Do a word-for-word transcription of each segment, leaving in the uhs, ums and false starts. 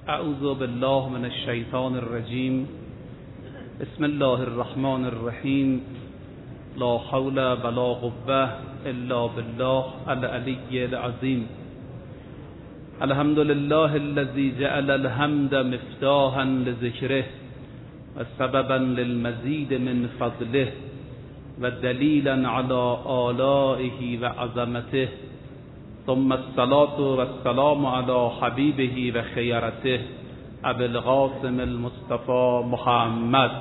اعوذ بالله من الشیطان الرجیم. بسم الله الرحمن الرحیم. لا حول ولا قوة الا بالله العلی العظیم. الحمد لله الذي جعل الحمد مفتاحا لذكره وسببا للمزيد من فضله ودليلا على آلائه وعظمته، ثم الصلاة والسلام على حبيبه وخيرته أبي القاسم المصطفى محمد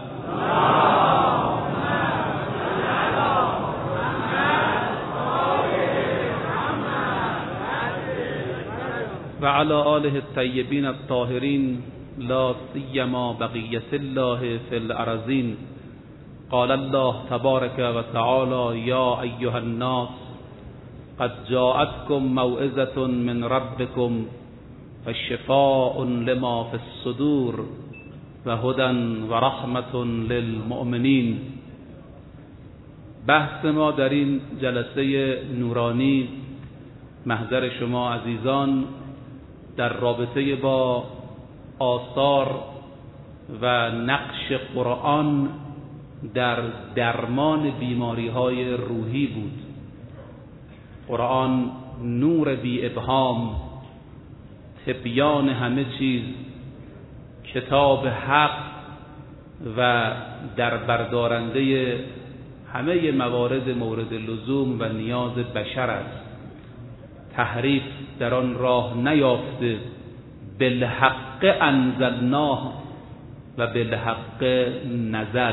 وعلى آله الطيبين الطاهرين، لا سيما بقية الله في الأرضين. قال الله تبارك وتعالى: يا أيها الناس قد جاءتكم موعظة من ربكم فشفاء لما في الصدور وهدى ورحمة للمؤمنين. بحث ما در این جلسه نورانی محضر شما عزیزان در رابطه با آثار و نقش قرآن در درمان بیماری‌های روحی بود. قرآن نور بی ابهام، تبیان همه چیز، کتاب حق و در بردارنده همه موارد مورد لزوم و نیاز بشر است. تحریف در آن راه نیافته. بالحق انزلناه و بالحق نزل.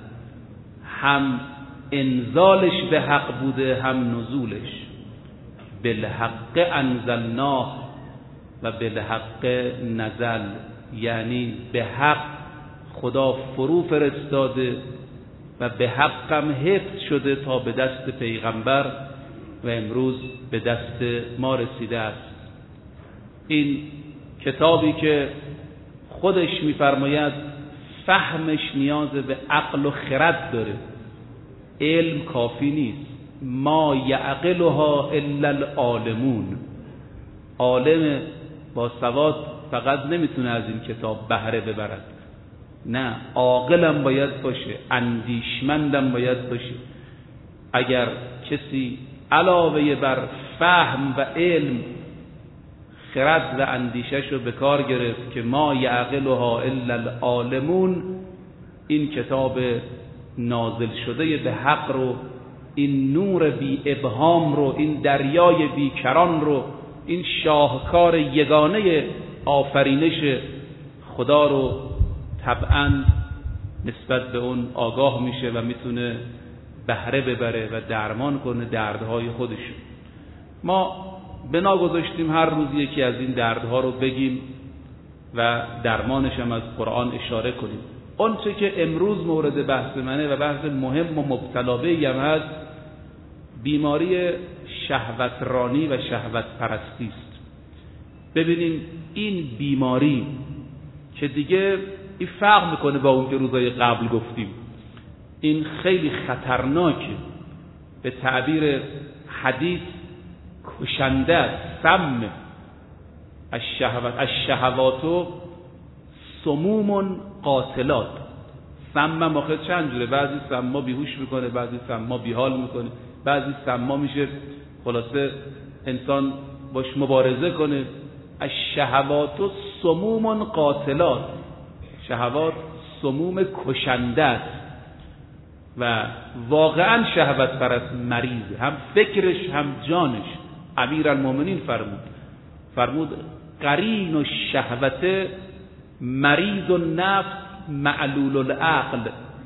هم انزالش به حق بوده، هم نزولش. بالحق انزلناه و بالحق نزل، یعنی به حق خدا فرو فرستاده و به حق هم حفظ شده تا به دست پیغمبر و امروز به دست ما رسیده است. این کتابی که خودش می‌فرماید فهمش نیاز به عقل و خرد داره، علم کافی نیست. ما یعقلها الا العالمون. عالم با سواد فقط نمیتونه از این کتاب بهره ببرد، نه، عاقلم باید باشه، اندیشمندم باید باشه. اگر کسی علاوه بر فهم و علم خرد و اندیشش رو به کار گرفت که ما یعقلها الا العالمون، این کتاب نازل شده به حق رو، این نور بی ابهام رو، این دریای بی کران رو، این شاهکار یگانه آفرینش خدا رو طبعاً نسبت به اون آگاه میشه و میتونه بهره ببره و درمان کنه دردهای خودش. ما بنا گذاشتیم هر روز یکی از این دردها رو بگیم و درمانش هم از قرآن اشاره کنیم. اون چه که امروز مورد بحث منه و بحث مهم و مبتلا به‌ای هم هست، بیماری شهوترانی و شهوت پرستی است. ببینیم این بیماری که دیگه این فرق میکنه با اون که روزای قبل گفتیم، این خیلی خطرناکه، به تعبیر حدیث کشنده است. سم الشهوات الشهوات سموم قاتلات. سم آخه چند جوره، بعضی سما بیهوش میکنه، بعضی سما بیحال میکنه، بعضی سما میشه خلاصه انسان باش مبارزه کنه. الشهوات سموم قاتلات. شهوات سموم کشنده است و واقعا شهوت پرست مریضه، هم فکرش هم جانش. امیرالمومنین فرمود فرمود قرین الشهوت مریض النفس معلول العقل.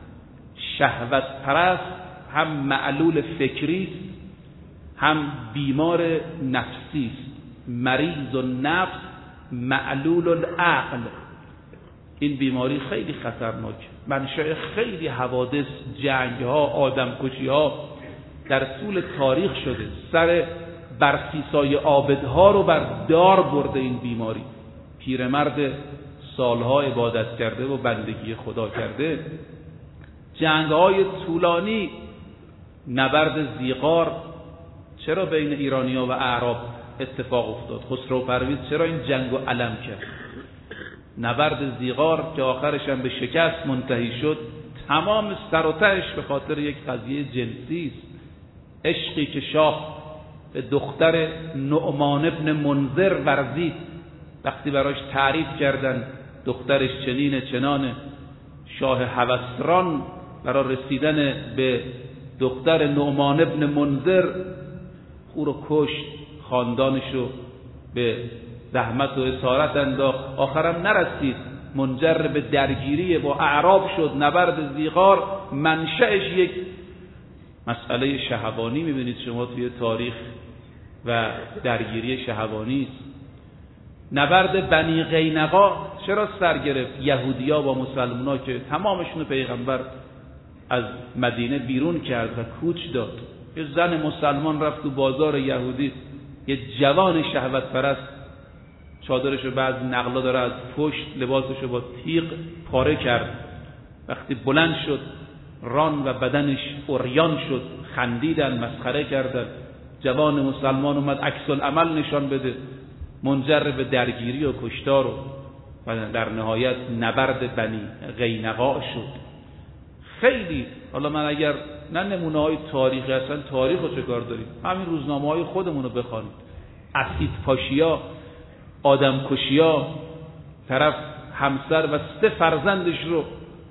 شهوت پرست هم معلول فکری است، هم بیمار نفسی است. مریض النفس معلول العقل. این بیماری خیلی خطرناک، منشأ خیلی حوادث، جنگ‌ها، آدمکشی‌ها در طول تاریخ شده. سر برسیسای عابدها رو بر دار برده این بیماری. پیرمرد سالها عبادت کرده و بندگی خدا کرده، جنگ‌های طولانی، نبرد زیغار چرا بین ایرانی‌ها و اعراب اتفاق افتاد؟ خسرو پرویز چرا این جنگ و علم کرد؟ نبرد زیغار که آخرش هم به شکست منتهی شد، تمام سر و تهش به خاطر یک قضیه جنسی است. عشقی که شاه به دختر نعمان ابن منذر ورزید، وقتی براش تعریف کردن دخترش چنین چنانه، شاه هوسران برای رسیدن به دختر نعمان ابن منذر او رو کشت، خاندانش رو به زحمت و اسارت انداخت، آخرم نرسید، منجر به درگیری با اعراب شد. نبرد زیغار منشأش یک مسئله شهوانی میبینید شما توی تاریخ و درگیری شهوانی است. نبرد بنی قینقاع چرا سر گرفت؟ یهودیا با مسلمونا که تمامشون پیغمبر از مدینه بیرون کرد و کوچ داد. یه زن مسلمان رفت تو بازار یهودی، یه جوان شهوت پرست چادرشو بعد نقلا داره از پشت لباسشو با تیغ پاره کرد. وقتی بلند شد ران و بدنش عریان شد، خندیدن، مسخره کردن. جوان مسلمان اومد عکس العمل نشان بده، منجر به درگیری و کشتار و در نهایت نبرد بنی قینقاع شد. خیلی حالا من اگر نه نمونه های تاریخی اصلا تاریخ رو چه کار داریم، همین روزنامه های خودمون رو بخوانید. اسید پاشیا، آدم کشیا، طرف همسر و سه فرزندش رو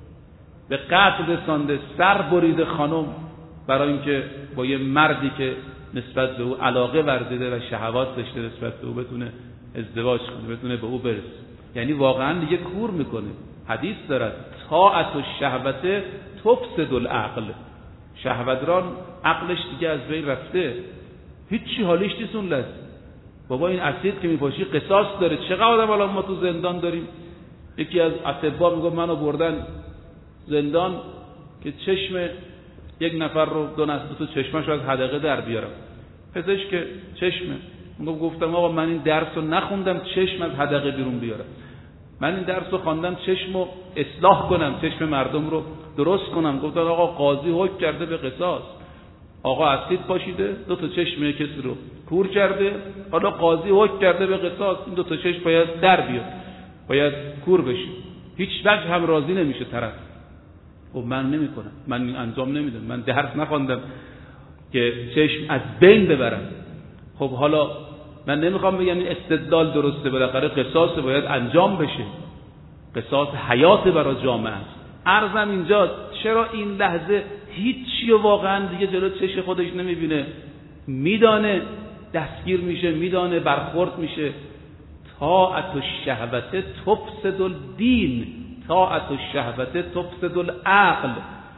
به قتل رسانده، سر بریده خانم برای اینکه با یه مردی که نسبت به او علاقه ورزیده و شهوات داشته نسبت به او بتونه ازدواج کنه، بتونه به او برسه. یعنی واقعا دیگه کور میکنه. حدیث دارد طاعت و شهوت تفسد العقل. شهوتران عقلش دیگه از بین رفته، هیچی حالیش نیست اون لحظه. بابا این اسید که میپاشی قصاص داره. چقدر آدم الان ما تو زندان داریم. یکی از اطباء میگه منو بردن زندان که چشم یک نفر رو دو نصف تو چشمش از حدقه در بیارم. پزشک که چشمه میگم، گفتم آقا من این درس رو نخوندم چشم از حدقه بیرون بیارم، من این درس رو خواندم چشم رو اصلاح کنم، چشم مردم رو درست کنم. گفتن آقا قاضی حکم کرده به قصاص، آقا اسید پاشیده دو تا چشم کسی رو کور کرده، حالا قاضی حکم کرده به قصاص، این دو تا چشم باید در بیاد، باید کور بشه. هیچ وجه هم راضی نمیشه طرف. خب من نمیکنم، من این انجام نمیدم، من درس نخواندم که چشم از بین ببرم. خب حالا من نمیخوام بگم این استدلال درسته، بالاخره قصاص باید انجام بشه، قصاص حیات برای جامعه است. عرضم اینجا چرا این لحظه هیچی واقعا دیگه جلو چش خودش نمیبینه، میدانه دستگیر میشه، میدانه برخورد میشه. طاعت الشهوت تفسد الدین، طاعت الشهوت تفسد العقل،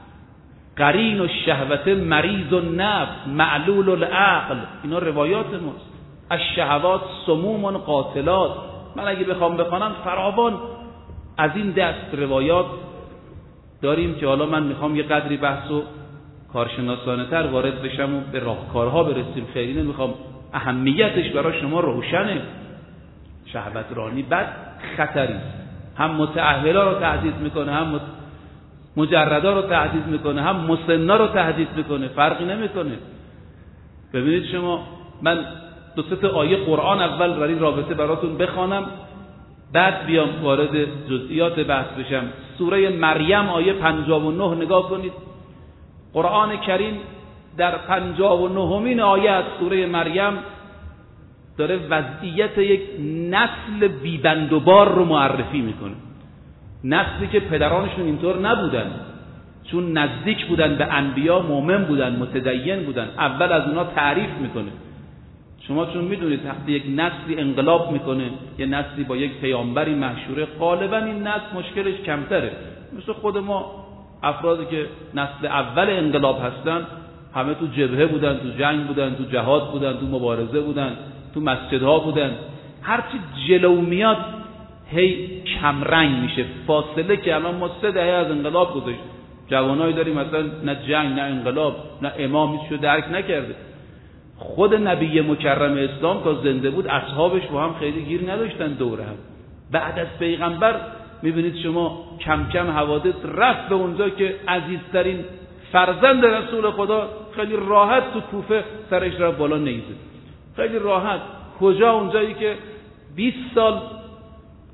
قرین الشهوت مریض النفس معلول العقل. اینا روایات ماست. الشهوات سموم قاتلات. من اگه بخوام بخوانم فراوان از این دست روایات داریم که حالا من میخوام یه قدری بحثو کارشناسانه تر وارد بشم و به راهکارها برسیم. خیلی نمیخوام، اهمیتش برای شما روشنه. شهوت رانی بد خطری است، هم متأهلا رو تهدید میکنه، هم مجردا رو تهدید میکنه، هم مسنا رو تهدید میکنه، فرقی نمیکنه. ببینید شما، من دو سه تا آیه قرآن اول در این رابطه براتون بخوانم، بعد بیام وارد جزئیات بحث بشم. سوره مریم آیه پنجاه و نه نگاه کنید. قرآن کریم در پنجاه و نهمین آیه از سوره مریم داره وضعیت یک نسل بیبند و بار رو معرفی میکنه. نسلی که پدرانشون اینطور نبودن، چون نزدیک بودن به انبیا، مؤمن بودن، متدین بودن. اول از اونا تعریف میکنه. شما چون میدونید وقتی یک نسلی انقلاب میکنه، یه نسلی با یک پیامبری مشهوره، غالبا این نسل مشکلش کمتره. مثل خود ما افرادی که نسل اول انقلاب هستن، همه تو جبهه بودن، تو جنگ بودن، تو جهاد بودن، تو مبارزه بودن، تو مسجدها بودن. هرچی جلو میاد هی کمرنگ میشه. فاصله که الان ما سه دهه از انقلاب گذاشت، جوانایی داریم مثلا نه جنگ نه انقلاب نه امام هیچ رو درک نکرده. خود نبی مکرم اسلام تا زنده بود اصحابش با هم خیلی گیر نداشتن دوره هم. بعد از پیغمبر میبینید شما کم کم حوادث رفت به اونجا که عزیزترین فرزند رسول خدا خیلی راحت تو کوفه سرش رفت بالا نیزه، خیلی راحت. کجا؟ اونجایی که بیست سال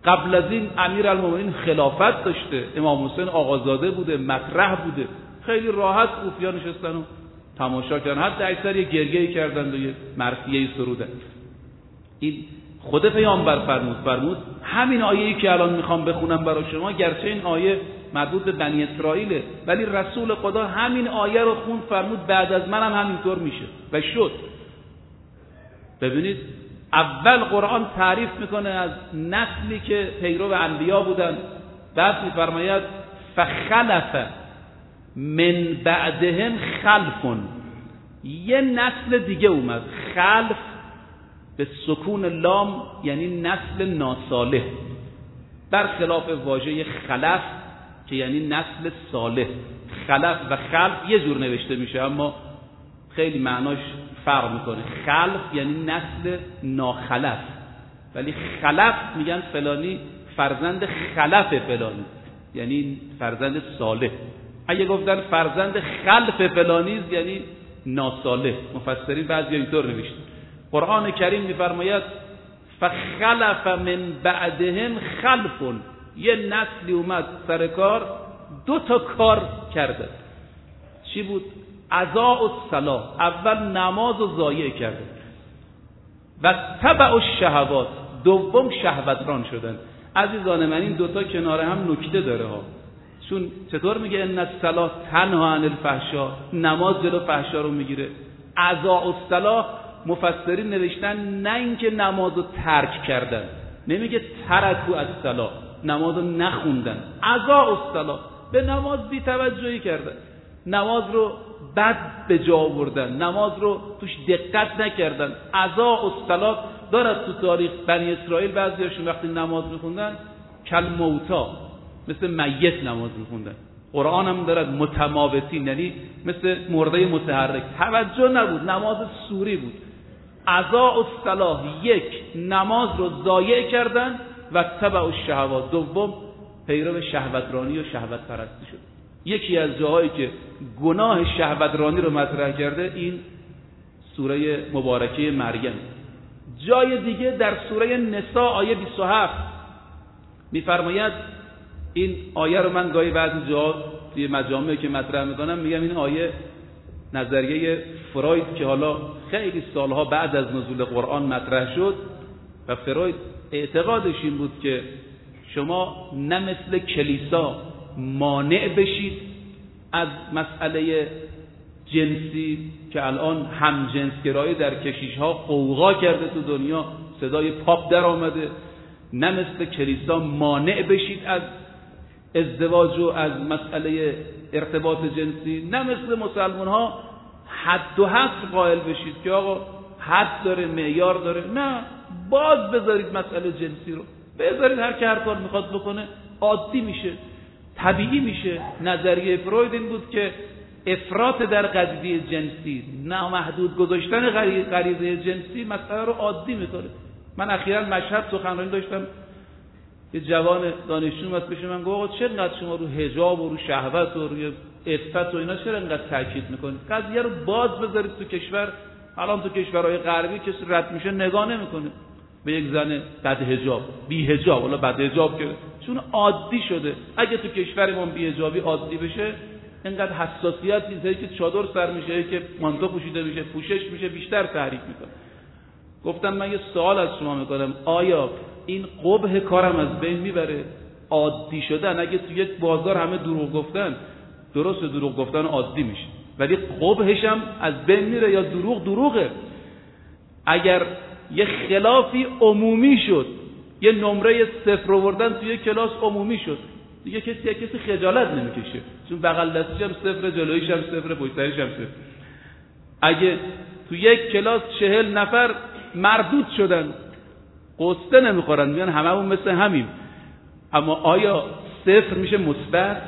قبل از این امیرالمومنین خلافت داشته، امام حسین آقازاده بوده، مطرح بوده، خیلی راحت صوفیا نشستن و تماشا کردن، حتی اکثر یه گریه‌ای کردن و یه مرثیه‌ای سرودن. این خود پیامبر فرمود فرمود همین آیه‌ای که الان میخوام بخونم برای شما، گرچه این آیه مربوط به بنی اسرائیله، ولی رسول خدا همین آیه رو خوند، فرمود بعد از منم هم همینطور میشه و شد. ببینید اول قرآن تعریف میکنه از نسلی که پیرو انبیا بودن، بعد میفرماید فخلف من بعدهم خلف، یه نسل دیگه اومد. خلف به سکون لام یعنی نسل ناصالح، برخلاف واژه خلف که یعنی نسل صالح. خلف و خلف یه جور نوشته میشه اما خیلی معناش فرق میکنه. خلف یعنی نسل ناخلف، ولی خلف میگن فلانی فرزند خلف فلانی، یعنی فرزند صالح. اگه گفتن فرزند خلف فلانی یعنی ناصالح. مفسرین بعضی اینطور نوشتن. قرآن کریم میفرماید فخلف من بعدهم خلف، یه نسلی اومد سر کار، دو تا کار کرده. چی بود؟ اضاعوا الصلاة، اول نماز رو ضایع کرده، و تبع الشهوات، دوم شهوتران شدن. عزیزان من این دوتا کنار هم نکته داره ها، چون چطور میگه ان الصلاة تنها عن الفحشاء، نماز جلو فحشا رو میگیره. اضاعوا الصلاة مفسرین نوشتن نه اینکه نماز رو ترک کردن، نمیگه ترکوا الصلاة، نماز رو نخوندن، اضاعوا الصلاة به نماز بی توجهی کردن، نماز رو بد به جا آوردن، نماز رو توش دقت نکردن. اضاعوا الصلاة دارد تو تاریخ بنی اسرائیل بعضیاشون وقتی نماز میخوندن کل موتا، مثل میت نماز میخوندن. قرآن هم دارد متماوتین، یعنی مثل مرده متحرک، توجه نبود، نماز سوری بود. اضاعوا الصلاة، یک نماز رو ضایع کردن، و تبع الشهوات، دوم پیرو شهوترانی و شهوت پرستی شد. یکی از جاهایی که گناه شهوترانی رو مطرح کرده این سوره مبارکه مریم. جای دیگه در سوره نساء آیه بیست و هفت میفرماید، این آیه رو من گاهی بعضی جاها توی مجامعی که مطرح میکنم میگم این آیه نظریه فروید که حالا خیلی سالها بعد از نزول قرآن مطرح شد، و فروید اعتقادش این بود که شما نه مثل کلیسا مانع بشید از مسئله جنسی که الان هم جنسگرایی در کشیش‌ها قوقا کرده تو دنیا، صدای پاپ در آمده، نه مثل کلیسا مانع بشید از ازدواج و از مسئله ارتباط جنسی، نه مثل مسلمان ها حد و حصر قائل بشید که آقا حد داره، معیار داره. نه، باز بذارید مسئله جنسی رو، بذارید هر که هر کار میخواد بکنه، عادی میشه، طبیعی میشه. نظریه فروید این بود که افراط در قضیه جنسی، نامحدود گذاشتن غریزه جنسی مسئله رو عادی میکنه. من اخیراً مشهد سخنرانی داشتم، یه جوان دانشجو واسه پیش من گفت آقا چرا شما رو حجاب و رو شهوت و روی عفت و اینا چرا اینقدر تاکید میکنید؟ قضیه رو باز بذارید تو کشور. الان تو کشورهای غربی کسی رد میشه نگاه نمیکنه به یک زن بد حجاب، بی حجاب، ولی بد حجاب که چون عادی شده. اگه تو کشورمون بی حجابی عادی بشه، اینقدر حساسیت نیست که چادر سر میشه، که مانتو پوشیده میشه، پوشش میشه، بیشتر تحریک میکنه. گفتم من یه سوال از شما میکنم، آیا این قبح کارم از بین میبره؟ عادی شدن، اگه تو یک بازار همه دروغ گفتن، درست دروغ گفتن عادی میشه، ولی قبحش هم از بین میره یا دروغ دروغه؟ اگر یه خلافی عمومی شد، یه نمره صفر آوردن توی کلاس عمومی شد، دیگه کسی کسی خجالت نمیکشه، چون بغل دستش هم صفر، جلویش هم صفر، پشت سرش هم صفر. اگه تو یک کلاس چهل نفر مردود شدن، قصه نمیخورن، میگن هممون مثل همیم، اما آیا صفر میشه مثبت؟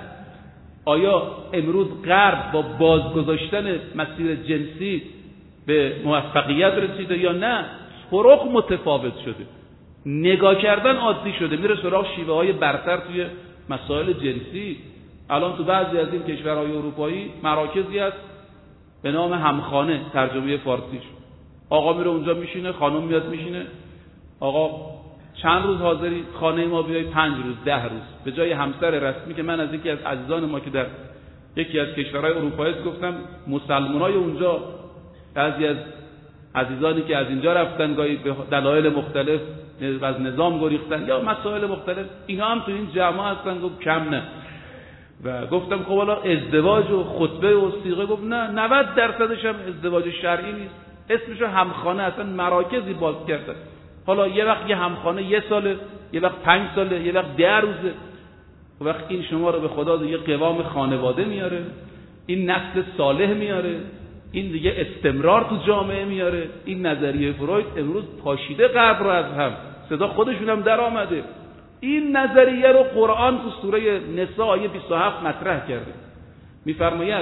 آیا امروز غرب با بازگذاشتن مسیر جنسی به موفقیت رسیده یا نه؟ فروغ متفاوت شده، نگاه کردن عادی شده، میره سراغ شیوه های برتر توی مسائل جنسی. الان تو بعضی از این کشورهای اروپایی مراکزی هست به نام همخانه، ترجمه فارسیش، آقا میره اونجا میشینه، خانم میاد میشینه، آقا چند روز حاضری خانه ما بیای؟ پنج روز، ده روز. به جای همسر رسمی که من از یکی از عزیزان ما که در یکی از کشورهای اروپایی است گفتم، مسلمانای اونجا، بعضی از عزیزانی که از اینجا رفتن گاهی به دلایل مختلف از نظام گریختن یا مسائل مختلف، اینا هم تو این جماعت هستن. گفت کم نه. و گفتم خب حالا ازدواج و خطبه و صیغه؟ گفت نه، نود درصدش هم ازدواج شرعی نیست، اسمشو همخانه، اصلا مراکزی باز کردن. حالا یه وقت یه همخانه یه ساله، یه وقت پنج ساله، یه وقت ده روزه. وقت این شما رو به خدا دیگه قوام خانواده میاره، این نسل صالح میاره، این دیگه استمرار تو جامعه میاره. این نظریه فروید امروز پاشیده غرب رو از هم، صدا خودشون هم در آمده. این نظریه رو قرآن تو سوره نساء آیه بیست و هفت مطرح کرده. میفرماید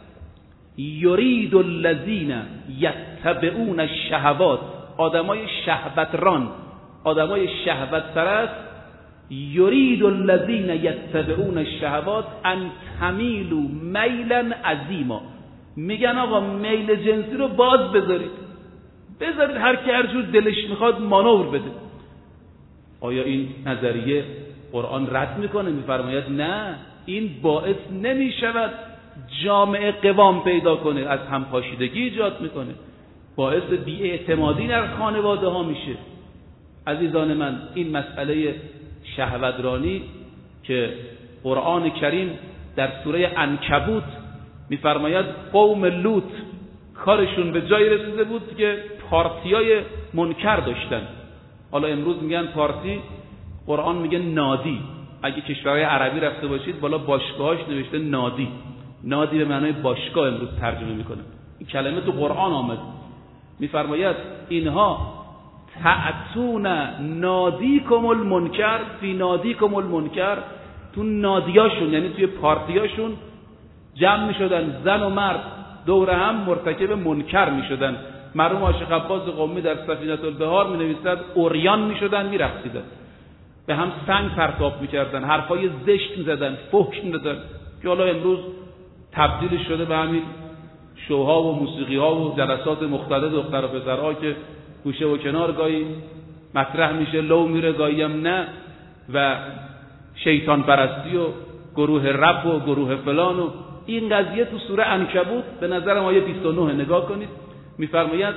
یرید الذین یتبعون الشهوات، آدمای شهوتران، آدمای شهوت پرست، یرید الذین یتبعون الشهوات ان تمیلوا میلا عظیما. میگن آقا میل جنسی رو باز بذارید، بذارید هر کی هر جور دلش میخواد مانور بده. آیا این نظریه قرآن رد میکنه؟ میفرماید نه، این باعث نمیشود جامعه قوام پیدا کنه، از همپاشیدگی ایجاد میکنه، باعث بی‌اعتمادی در خانواده ها میشه. عزیزان من، این مسئله شهوترانی که قرآن کریم در سوره عنکبوت میفرماید قوم لوط کارشون به جای رسیده بود که پارتیای منکر داشتن. حالا امروز میگن پارتی، قرآن میگه نادی. اگه کشورهای عربی رفته باشید بالا باشگاهاش نوشته نادی. نادی به معنای باشگاه امروز ترجمه میکنه. این کلمه تو قرآن آمد. میفرماید اینها تعتون نادیکم المنکر فی نادیکم المنکر، تو نادیاشون یعنی توی پارتیاشون جمع میشدن، زن و مرد دور هم مرتکب منکر میشدن. مرحوم عاشق عباس قمی در سفینة البحار می نویسد اوریان می شدن، می رقصیدن، به هم سنگ پرتاب می کردن، حرفای زشت می زدن، فحش می دادن، که حالا امروز تبدیل شده به همین شوها و موسیقی ها و جلسات مختلط دختر و پسرها که گوشه و کنار گاهی مطرح میشه، لو میره گاهی هم نه، و شیطان پرستی و گروه رپ و گروه فلان. و این قضیه تو سوره عنکبوت به نظر آیه بیست و نه نگاه کنید. میفرماید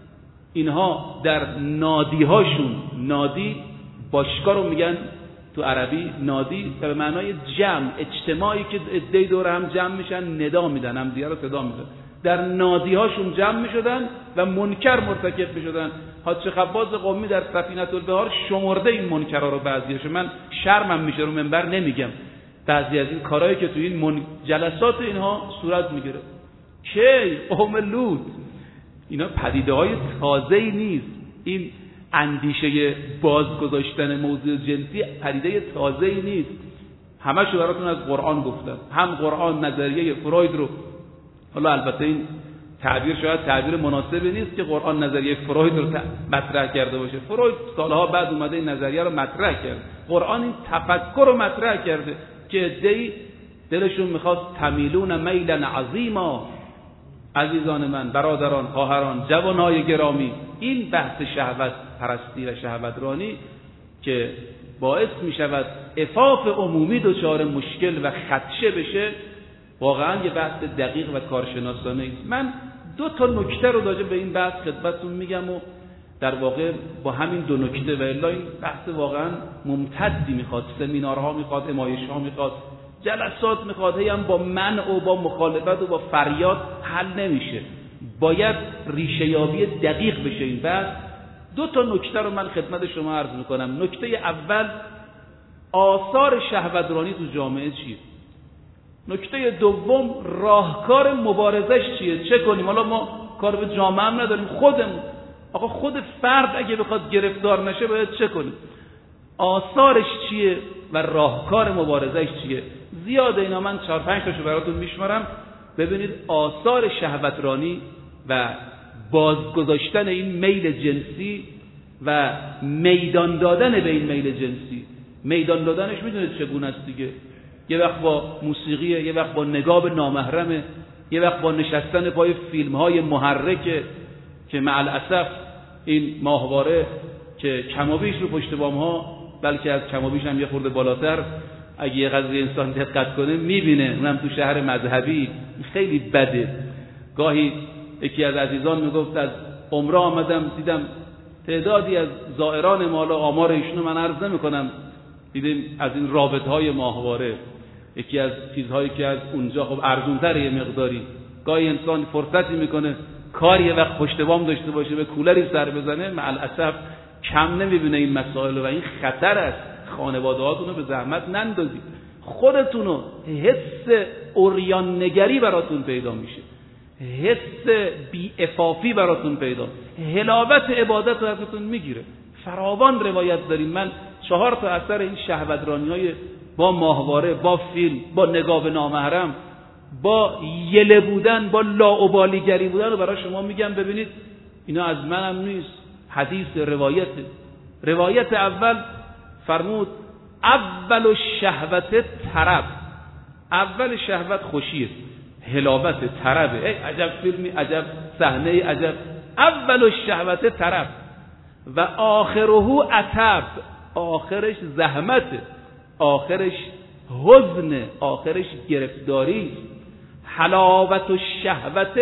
اینها در نادیهاشون، نادی باشگاه رو میگن تو عربی نادی، به معنای جمع، اجتماعی که عده‌ای دور هم جمع میشن، ندا میدن، هم دیگه رو صدا میدن. در نادیهاشون جمع میشدن و منکر مرتکب میشدن. حاج خباز قمی در سفینة البحار شمرده این منکرها رو، بعضیاشو من شرمم میشه رو منبر نمیگم، بعضی از این کارهایی که تو این من... جلسات اینها صورت میگیره. کی قوم لوط، اینا پدیده های تازه‌ای نیست. این اندیشه بازگذاشتن موضوع جنسی پدیده تازه‌ای نیست. همه‌شو براتون از قرآن گفتم. هم قرآن نظریه فروید رو، حالا البته این تعبیر شاید تعبیر مناسبی نیست که قرآن نظریه فروید رو مطرح کرده باشه. فروید سالها بعد اومده این نظریه رو مطرح کرد. قرآن این تفکر رو مطرح کرده که عده‌ای دلشون میخواست تمیلون میلا عظیما. عزیزان من، برادران، خواهران، جوانهای گرامی، این بحث شهوت پرستی و شهوترانی که باعث می شود عفاف عمومی دچار مشکل و خدشه بشه، واقعا یه بحث دقیق و کارشناسانه است. من دو تا نکته رو راجع به این بحث خدمتتون میگم و در واقع با همین دو نکته، و الا این بحث واقعا ممتدی میخواد، سمینارها میخواد، نمایش‌ها میخواد، جلسات میخواد، هم با منع و با مخالفت و با فریاد حل نمیشه. باید ریشه یابی دقیق بشه این بحث. دو تا نکته رو من خدمت شما عرض میکنم. نکته اول، آثار شهوترانی تو جامعه چیه؟ نکته دوم، راهکار مبارزش چیه؟ چه کنیم؟ حالا ما کار به جامعه هم نداریم، خودمون، آقا خود فرد اگه بخواد گرفتار نشه باید چه کنیم؟ آثارش چیه و راهکار مبارزش چیه؟ زیاده اینا، من چهار پنج تاشو براتون میشمارم. ببینید آثار شهوترانی و بازگذاشتن این میل جنسی و میدان دادن به این میل جنسی. میدان دادنش میدونید چگونه است دیگه؟ یه وقت با موسیقیه، یه وقت با نگاه به نامحرمه، یه وقت با نشستن پای فیلم‌های محرکه که مع الاسف این ماهواره که کمابیش رو پشت بام ها، بلکه از کمابیش هم یه خورده بالاتر، اگه یه قضیه انسان دقت کنه میبینه، اونم تو شهر مذهبی خیلی بده. گاهی یکی از عزیزان میگفت از عمره آمدم دیدم تعدادی از زائران مالا، آمار ایشونو من عرض نمی‌کنم، دیدیم از این رابطه‌های ماهواره، یکی از چیزهایی که از اونجا خب ارزان‌تره یه مقداری، گاهی انسان فرصتی میکنه کاری یه وقت پشت بام داشته باشه به کولری سر بزنه، مع الاسف کم نمیبینه این مسائل و این خطر است. خانواده‌هاتون رو به زحمت نندازید، خودتونو حس عریان نگری براتون پیدا میشه، حس بی‌عفافی براتون پیدا، حلاوت عبادت رو ازتون میگیره. فراوان روایت داریم. من چهار تا اثر این شهوترانی‌های با ماهواره، با فیلم، با نگاه به نامحرم، با یله بودن، با لاابالیگری بودن رو برای شما میگم. ببینید اینا از منم نیست، حدیث روایت. روایت اول فرمود اول الشهوت طرب، اول شهوت خوشیه، حلاوت، طربه. ای عجب فیلمی، عجب صحنه، عجب. اول الشهوت طرب و آخره عتب، آخرش زحمته، آخرش حزن، آخرش گرفتاری. حلاوت الشهوت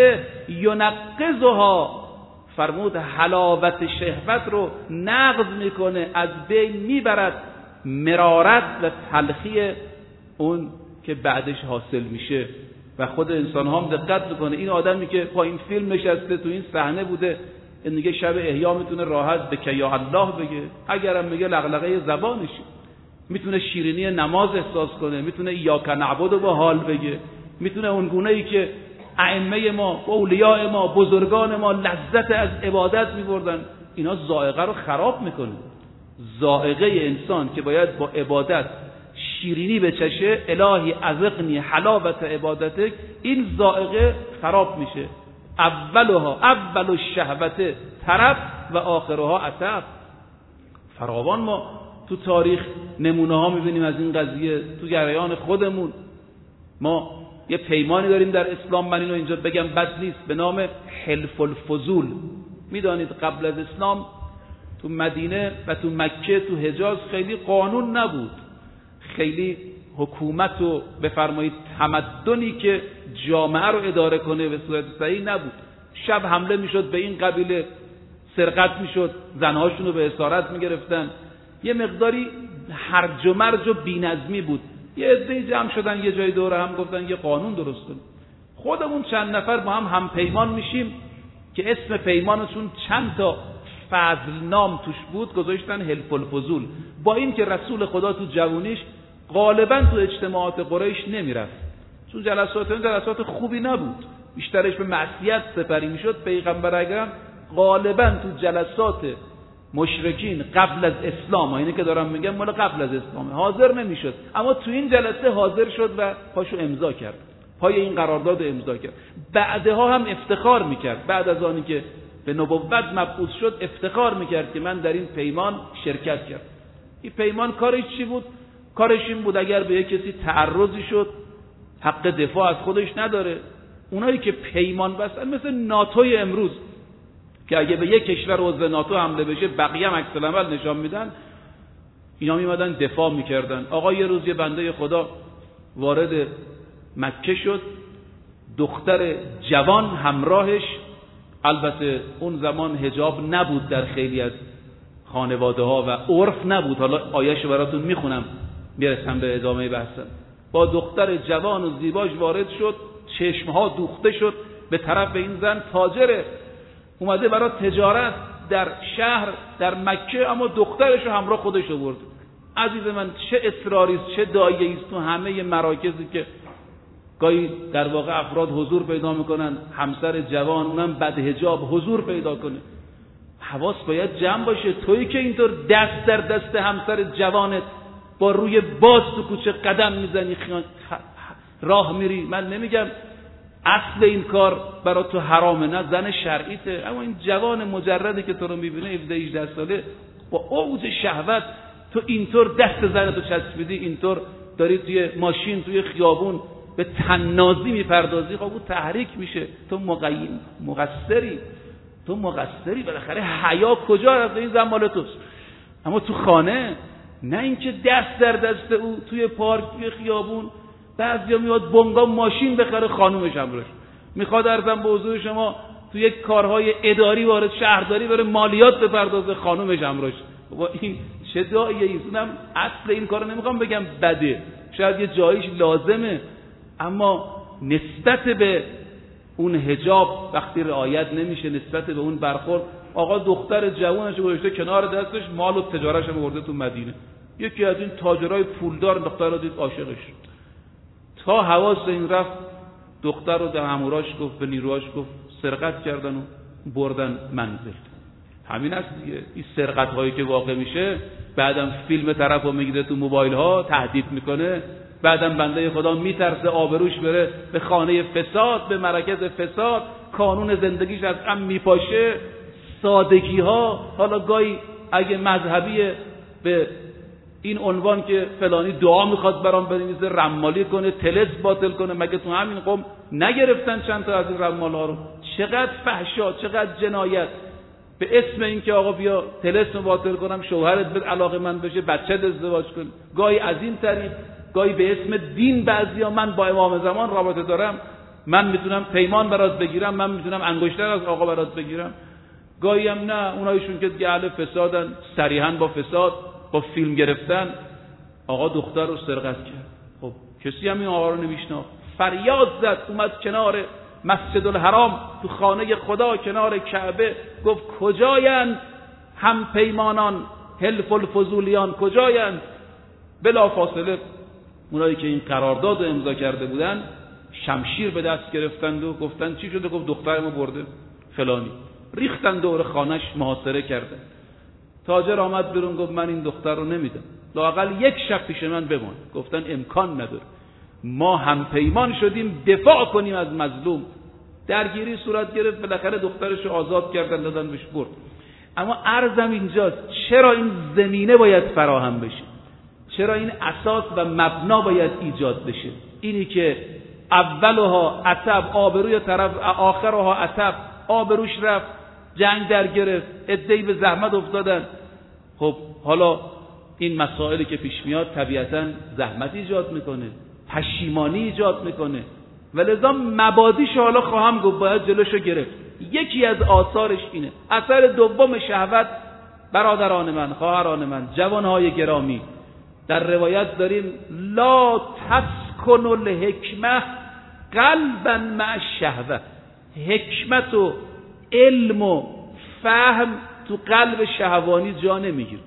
ینقضها، فرمود حلاوت شهوت رو نقض میکنه، از بین میبرد مرارت و تلخی اون که بعدش حاصل میشه. و خود انسان هم دقت میکنه، این آدمی که با این فیلم نشسته تو این صحنه بوده، این دیگه شب احیا میتونه راحت بکه یا الله بگه، اگرم میگه لغلقه زبانش، میتونه شیرینی نماز احساس کنه، میتونه ایاک نعبد با حال بگه، میتونه اون گونه‌ای که ائمه ما، اولیاء ما، بزرگان ما لذت از عبادت میبردن، اینا ذائقه رو خراب میکنه. ذائقه انسان که باید با عبادت شیرینی بچشه، الهی اذقنی حلاوت عبادتک، این ذائقه خراب میشه. اولها اول الشهوت طرب و آخرها عتب. فراوان ما تو تاریخ نمونه ها میبینیم از این قضیه. تو جریان خودمون ما یه پیمانی داریم در اسلام، من اینو اینجا بگم بد نیست، به نام حلف الفضول. میدانید قبل از اسلام تو مدینه و تو مکه، تو حجاز خیلی قانون نبود، خیلی حکومت و بفرمایید تمدنی که جامعه رو اداره کنه به صورت صحیح نبود. شب حمله میشد به این قبیله، سرقت میشد، زنهاشون رو به اسارت میگرفتن، یه مقداری هرج و مرج و بی‌نظمی بود. یه عده‌ای جمع شدن یه جای دور هم، گفتن یه قانون درست کنیم. خودمون چند نفر با هم هم پیمان میشیم که اسم پیمانشون چند تا فضل نام توش بود، گذاشتن حلف الفضول. با این که رسول خدا تو جوونیش غالبا تو اجتماعات قریش نمیرفت، چون جلسات اون جلسات خوبی نبود، بیشترش به معصیت سپری میشد. پیغمبر اکرم غالبا تو جلسات مشرکین قبل از اسلام، اینه که دارم میگم مال قبل از اسلام، حاضر نمیشد، اما تو این جلسه حاضر شد و پاشو امضا کرد، پای این قرارداد امضا کرد. بعدها هم افتخار میکرد، بعد از آنی که به نبوت مبعوث شد افتخار میکرد که من در این پیمان شرکت کردم. این پیمان کارش چی بود؟ کارش این بود اگر به یک کسی تعرضی شد حق دفاع از خودش نداره. اونایی که پیمان بستن مثل ناتوی امروز که اگه به یک کشور عضو ناتو حمله بشه بقیه هم عکس العمل نشان میدن، اینا میمدن دفاع میکردن. آقا یه روز یه بنده خدا وارد مکه شد، دختر جوان همراهش، البته اون زمان حجاب نبود در خیلی از خانواده ها و عرف نبود، حالا آیه‌شو براتون میخونم میرسم به ادامه بحثم. با دختر جوان و زیباش وارد شد، چشمها دوخته شد به طرف این زن، تاجره، اومده برای تجارت در شهر در مکه، اما دخترشو همراه خودش آورد. عزیز من چه اصراریست، چه دایه‌ایست تو همه مراکزی که گاهی در واقع افراد حضور پیدا میکنن، همسر جوان اونم بدحجاب حضور پیدا کنه. حواس باید جمع باشه. تویی که اینطور دست در دست همسر جوانت با روی باز تو کوچه قدم میزنی، راه میری، من نمیگم اصل این کار برای تو حرامه، نه، زن شرعیته، اما این جوان مجردی که تو رو میبینه هفده هجده ساله با اوج شهوت، تو اینطور دست زنتو چسبیدی، اینطور داری توی ماشین توی خیابون به تنازی میپردازی، خب اون تحریک میشه، تو مقیم مقصری. تو مقصری، بالاخره حیا کجا رفته؟ این زن مال توست. اما تو خانه نه اینکه دست در دست او توی پارک، توی خیابون. بعضیا میاد بنگاه ماشین بخره خانومش همراهش، میخواد ارزم به حضور شما توی یک کارهای اداری وارد شهرداری بره مالیات بپردازه، خانومش همراهش. بابا این چه داییه؟ اینم اصل این کارو نمیخوام بگم بده، شاید یه جاییش لازمه، اما نسبت به اون حجاب وقتی رعایت نمیشه، نسبت به اون برخورد، آقا دختر جوانش گذاشته کنار دستش، مال و تجارتش هم آورده تو مدینه، یکی از این تاجرای پولدار دختر رو دید عاشقش، تا حواس این رفت دختر رو در ماموراش گفت، به نیروهاش گفت، سرقت کردن و بردن منزل. همین است دیگه. این سرقت هایی که واقع میشه، بعدم فیلم طرفو میگیره تو موبایل ها، تهدید میکنه، بعدم بنده خدا میترسه آبروش بره به خانه فساد، به مرکز فساد، کانون زندگیش از هم میپاشه. سادگی ها، حالا گاهی اگه مذهبیه به این عنوان که فلانی دعا میخواد برام بنویسه، رمالی کنه، طلسم باطل کنه. مگه تو همین قوم نگرفتن چند تا از این رمال ها رو؟ چقدر فحشا، چقدر جنایت، به اسم این که آقا بیا طلسم باطل کنم، شوهرت به علاقه من بشه، بچت ازدواج کن. گاهی از این طریق، گاهی به اسم دین بعضیا، من با امام زمان رابطه دارم، من میتونم پیمان برات بگیرم، من میتونم انگشتر از آقا برات بگیرم. گاهی هم نه، اونایشون که دیگه اهل فسادن، صریحا با فساد، با فیلم گرفتن، آقا دختر رو سرقت کرد. خب کسی هم این آقا رو نمیشناخت، فریاد زد، اومد کنار مسجد الحرام تو خانه خدا کنار کعبه، گفت کجایند هم پیمانان حلف الفضولیان، کجایند؟ بلا فاصله اونایی که این قرارداد رو امضا کرده بودن شمشیر به دست گرفتند و گفتن چی شده؟ گفت دخترمو برده فلانی. ریختن دور خانش، محاصره کردن. تاجر آمد بیرون گفت من این دختر رو نمیدم، لااقل یک شب پیش من بمان. گفتن امکان نداره، ما هم پیمان شدیم دفاع کنیم از مظلوم. درگیری صورت گرفت، بالاخره دخترش رو آزاد کردن، دادن بهش برد. اما عرضم اینجاست، چرا این زمینه باید فراهم بشه؟ چرا این اساس و مبنا باید ایجاد بشه؟ اینی که اولها عتب، آبروی طرف، آخرها عتب، آبروش رفت، جنگ در گرفت، عده‌ای به زحمت افتادن. خب حالا این مسائلی که پیش میاد طبیعتاً زحمت ایجاد میکنه، پشیمانی ایجاد میکنه، ولذا مبادیش حالا خواهم گفت باید جلوشو گرفت. یکی از آثارش اینه. اثر دوم شهوت، برادران من، خواهران من، جوانهای گرامی، در روایت داریم لا تسکن الحکمه قلبا مع الشهوه. حکمت و علم و فهم تو قلب شهوانی جا نمیگیره.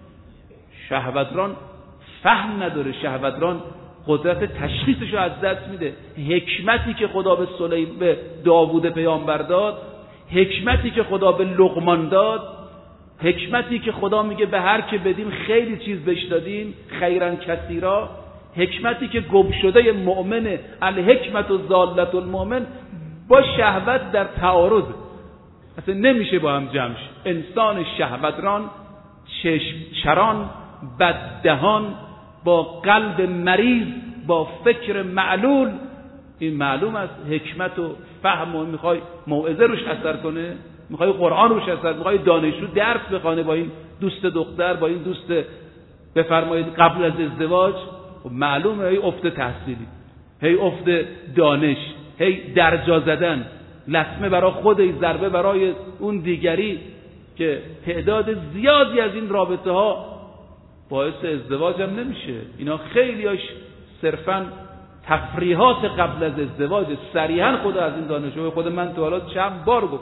شهوتران فهم نداره، شهوتران قدرت تشخیصش رو از دست میده. حکمتی که خدا به سلیم به داوود پیامبر داد، حکمتی که خدا به لقمان داد، حکمتی که خدا میگه به هر که بدیم خیلی چیز بهش دادیم، خیرن کثیرا، حکمتی که گم شده مؤمنه، الحکمت و ضالت المؤمن، با شهوت در تعارض، اصلا نمیشه با هم جمع شه. انسان شهوتران، چشم چران، بددهان، با قلب مریض، با فکر معلول. این معلوم است حکمت و فهم و میخوای موعظه روش اثر کنه، میخوای قرآن روش اثر، میخوای دانشجو درس بخونه با این دوست دختر، با این دوست بفرمایید قبل از ازدواج، خب معلومه هی افت تحصیلی، هی افت دانش، هی درجا زدن، لطمه برای خودی، ضربه برای اون دیگری، که تعداد زیادی از این رابطه ها باعث ازدواج هم نمیشه. اینا خیلیاش صرفاً تفریحات قبل از ازدواج. صریحاً خدا از این دانشجو، خود من تو حالا چند بار گفت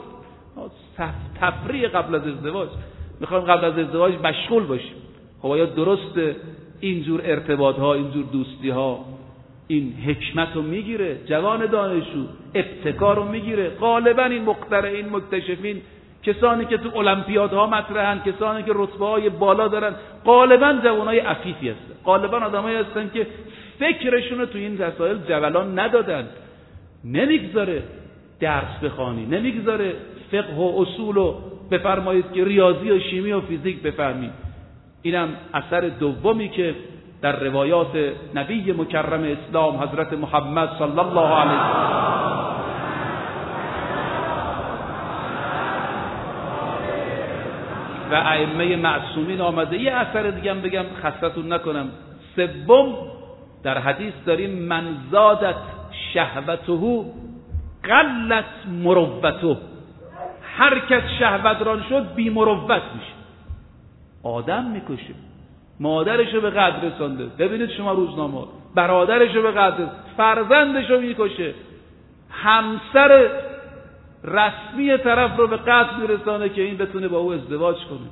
تفریح قبل از ازدواج، میخوایم قبل از ازدواج مشغول باشیم. خب آیا درست اینجور ارتباط ها، اینجور دوستی ها این حکمت رو میگیره؟ جوان دانشجو ابتکار رو میگیره؟ غالبا این مخترعین، مکتشفین، کسانی که تو المپیادها مطرحن، کسانی که رتبه های بالا دارن، غالبا جوانای عفیفی هستن، غالبا آدمایی هستن که فکرشون رو تو این مسائل جولان ندادن. نمیگذاره درس بخوانی، نمیگذاره فقه و اصول و بفرمایید که ریاضی و شیمی و فیزیک بفهمی. اینم اثر دومی که در روایات نبی مکرم اسلام حضرت محمد صلی الله علیه و و ائمه معصومین آمده. یه اثر دیگه هم بگم خستتون نکنم. سوم، در حدیث داریم من زادت شهوته قلت مروته. هر کس شهوتران شد بی مروت میشه، آدم میکشه، مادرشو به قتل رسانده. ببینید شما روزنامه، برادرشو به قتل، فرزندشو میکشه، همسر رسمی طرف رو به قتل میرسانه که این بتونه با او ازدواج کنه.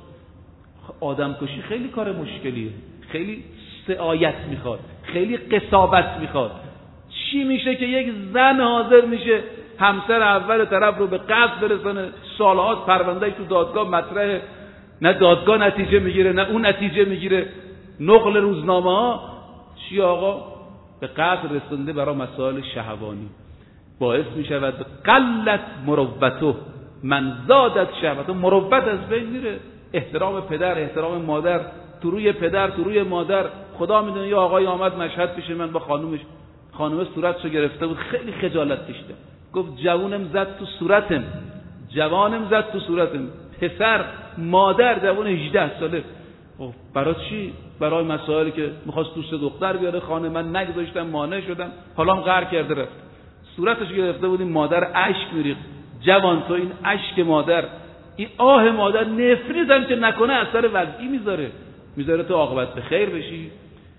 آدم کشی خیلی کار مشکلیه، خیلی سعایت میخواد، خیلی قساوت میخواد. چی میشه که یک زن حاضر میشه همسر اول طرف رو به قتل برسانه؟ سالهات پروندهش تو دادگاه مطرحه، نه دادگاه نتیجه میگیره نه اون نتیجه میگیره. نقل روزنامه ها چی آقا؟ به قتل رسونده برای مسائل شهوانی. باعث میشود قلت مروته من زادت شهوته. مروت از بین میره. احترام پدر، احترام مادر، تو روی پدر، تو روی مادر. خدا میدونه یه آقای آمد مشهد پیش من با خانومش، خانومه صورتشو گرفته بود، خیلی خجالت کشیده. گفت جوونم زد تو صورتم، جوانم زد تو صورتم. پسر، مادر، جوان هجده ساله. خب برای چی؟ برای مسائلی که میخواست دوست دختر بیاره خانه، من نگذاشتم، مانع شدم، حالا هم قهر کرده رفت. صورتش گرفته بودیم، مادر اشک میریخت. جوان تو این اشک مادر، این آه مادر، نفریدم که نکنه اثر وضعی میذاره میذاره تو عاقبت به خیر بشی.